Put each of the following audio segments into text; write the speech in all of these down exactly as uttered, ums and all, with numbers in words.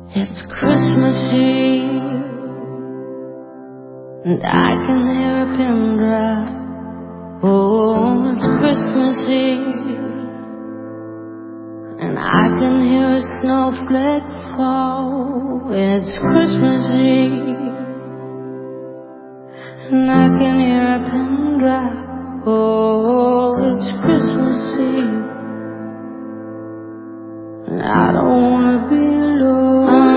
It's Christmas Eve, and I can hear a pin drop. Oh, it's Christmas Eve, and I can hear a snowflake fall. It's Christmas Eve, and I can hear a pin drop. Oh, it's Christmas Eve, and I don't wanna be alone.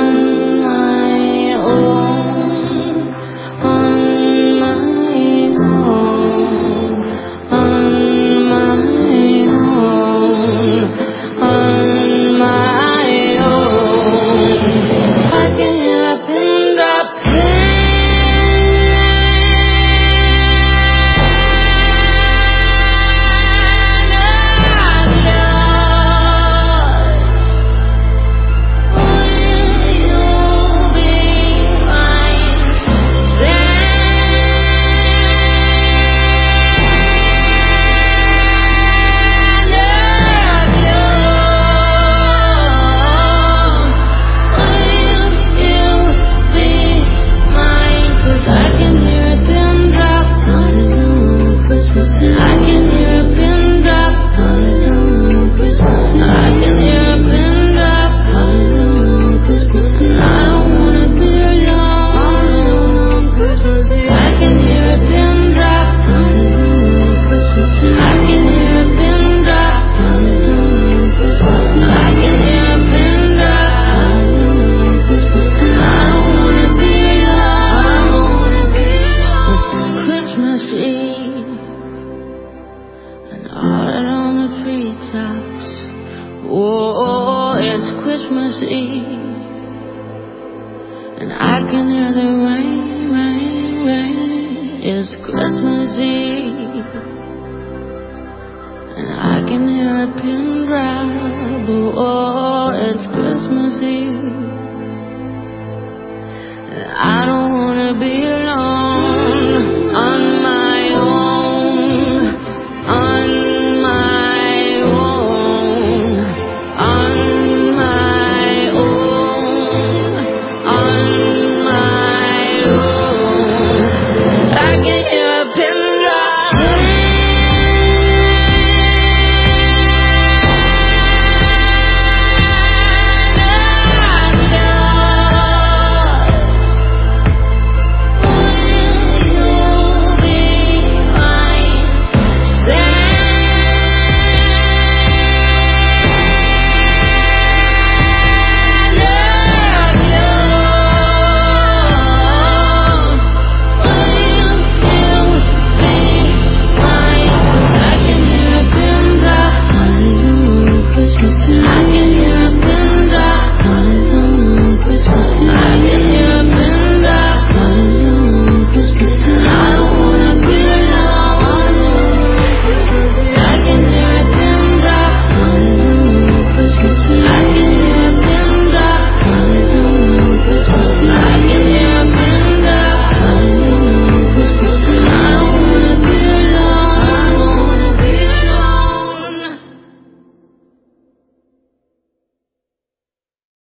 Oh, it's Christmas Eve, and I can hear the rain, rain, rain. It's Christmas Eve, and I can hear a pin drop. Oh,